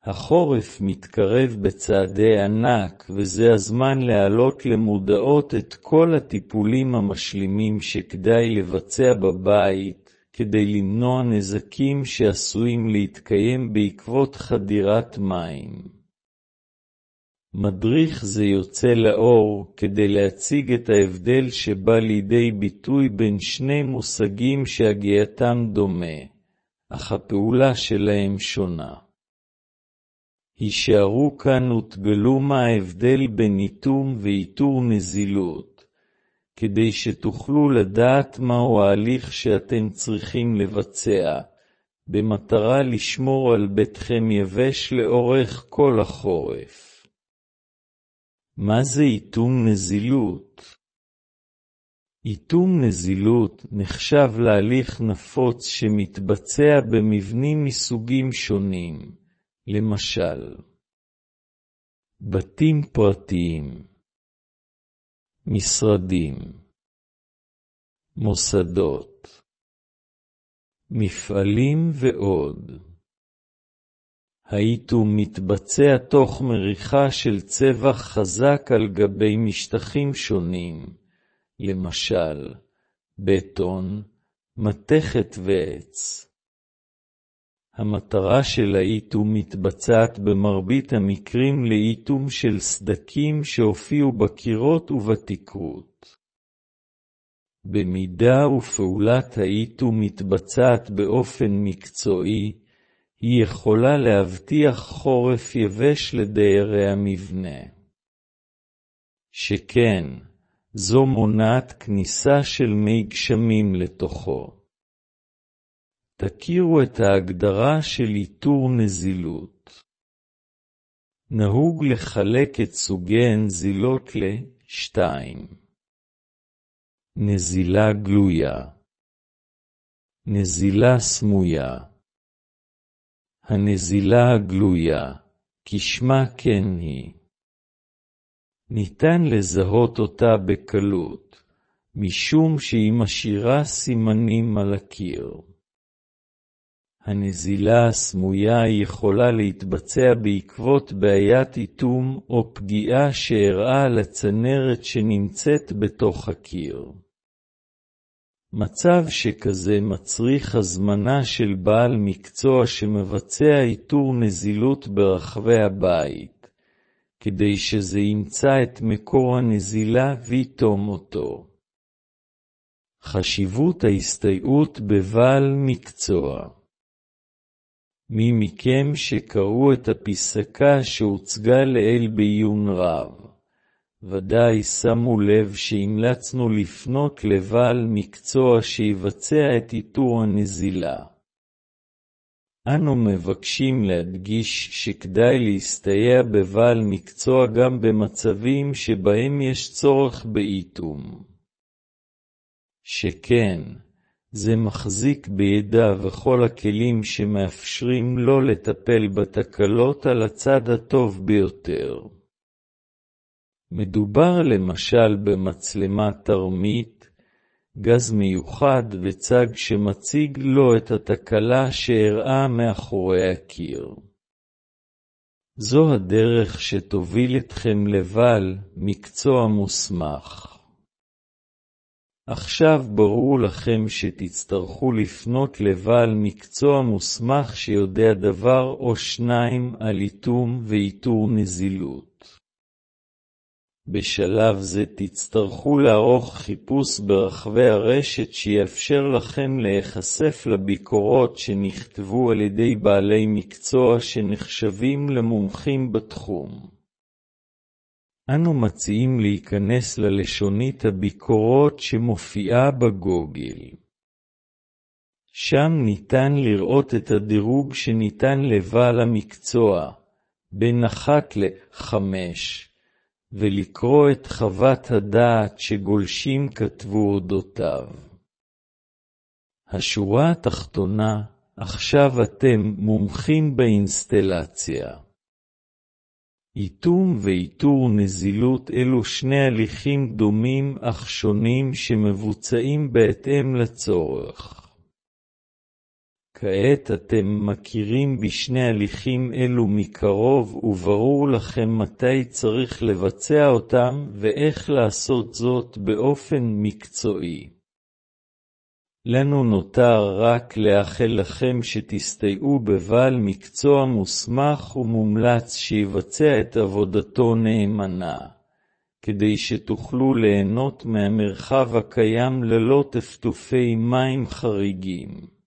החורף מתקרב בצעדי ענק, וזה הזמן להעלות למודעות את כל הטיפולים המשלימים שכדאי לבצע בבית, כדי למנוע נזקים שעשויים להתקיים בעקבות חדירת מים. מדריך זה יוצא לאור כדי להציג את ההבדל שבא לידי ביטוי בין שני מושגים שהגייתם דומה, אך הפעולה שלהם שונה. הישארו כאן ותגלו מה ההבדל בין איתום ואיתור נזילות, כדי שתוכלו לדעת מהו ההליך שאתם צריכים לבצע, במטרה לשמור על ביתכם יבש לאורך כל החורף. מה זה איתום נזילות? איתום נזילות נחשב להליך נפוץ שמתבצע במבנים מסוגים שונים, למשל, בתים פרטיים, משרדים, מוסדות, מפעלים ועוד. האיתום מתבצע תוך מריחה של צבע חזק על גבי משטחים שונים, למשל, בטון, מתכת ועץ. המטרה של האיתום מתבצעת במרבית המקרים לאיתום של סדקים שהופיעו בקירות ובתקרות. במידה ופעולת האיתום מתבצעת באופן מקצועי, היא יכולה להבטיח חורף יבש לדיירי המבנה. שכן, זו מונעת כניסה של מי גשמים לתוכו. תכירו את ההגדרה של איתור נזילות. נהוג לחלק את סוגי הנזילות ל-2. נזילה גלויה, נזילה סמויה. הנזילה הגלויה, כשמה כן היא. ניתן לזהות אותה בקלות, משום שהיא משאירה סימנים על הקיר. הנזילה הסמויה יכולה להתבצע בעקבות בעיית איתום או פגיעה שאירעה על הצנרת שנמצאת בתוך הקיר. מצב שכזה מצריך הזמנה של בעל מקצוע שמבצע איתור נזילות ברחבי הבית, כדי שזה ימצא את מקור הנזילה ויתום אותו. חשיבות ההסתייעות בבעל מקצוע. מי מכם שקראו את הפסקה שהוצגה לעיל בעיון רב, ודאי שמו לב שהמלצנו לפנות לבעל מקצוע שיבצע את איתור הנזילה. אנו מבקשים להדגיש שכדאי להסתייע בבעל מקצוע גם במצבים שבהם יש צורך באיתום. שכן, זה מחזיק בידע וכל הכלים שמאפשרים לו לטפל בתקלות על הצד הטוב ביותר. מדובר למשל במצלמה תרמית, גז מיוחד וצג שמציג לו את התקלה שאירעה מאחורי הקיר. זו הדרך שתוביל אתכם לבעל מקצוע מוסמך. עכשיו ברור לכם שתצטרכו לפנות לבעל מקצוע מוסמך שיודע דבר או שניים על איתום ואיתור נזילות. בשלב זה תצטרכו לערוך חיפוש ברחבי הרשת שיאפשר לכם להיחשף לביקורות שנכתבו על ידי בעלי מקצוע שנחשבים למומחים בתחום. אנו מציעים להיכנס ללשונית הביקורות שמופיעה בגוגל. שם ניתן לראות את הדירוג שניתן לבעל המקצוע, בין 1 ל-5, ולקרוא את חוות הדעת שגולשים כתבו אודותיו. השורה התחתונה, עכשיו אתם מומחים באינסטלציה. איתום ואיתור נזילות אלו שני הליכים דומים אך שונים שמבוצעים בהתאם לצורך. כעת אתם מכירים בשני הליכים אלו מקרוב, וברור לכם מתי צריך לבצע אותם ואיך לעשות זאת באופן מקצועי. לנו נותר רק לאחל לכם שתסתייעו בבעל מקצוע מוסמך ומומלץ שיבצע את עבודתו נאמנה, כדי שתוכלו ליהנות מהמרחב הקיים ללא טפטופי מים חריגים.